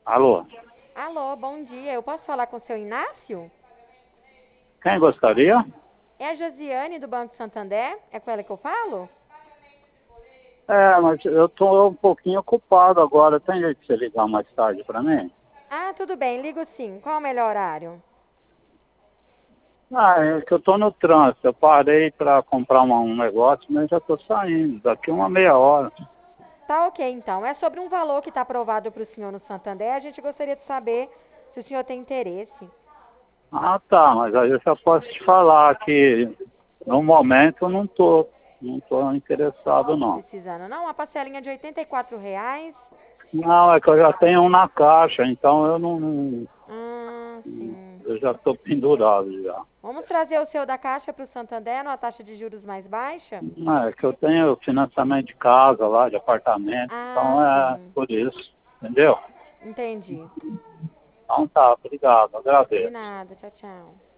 Alô? Alô, bom dia. Eu posso falar com o seu Inácio? Quem gostaria? É a Josiane do Banco Santander? É com ela que eu falo? Mas eu tô um pouquinho ocupado agora. Tem jeito de você ligar mais tarde para mim? Ah, tudo bem, ligo sim. Qual o melhor horário? É que eu tô no trânsito. Eu parei para comprar um negócio, mas já tô saindo. Daqui uma meia hora. Tá ok, então. É sobre um valor que está aprovado para o senhor no Santander. A gente gostaria de saber se o senhor tem interesse. Ah, tá. Mas aí eu já posso te falar que no momento eu não tô interessado, não. Precisando, não? Uma parcelinha de R$ 84. Não, é que eu já tenho um na caixa, então Sim. eu já tô pendurado já. Vamos trazer o seu da Caixa para o Santander, numa taxa de juros mais baixa? É que eu tenho financiamento de casa lá, de apartamento, Ah, então é sim. por isso, entendeu? Entendi. Então tá, obrigado, De agradeço. nada. Tchau, tchau.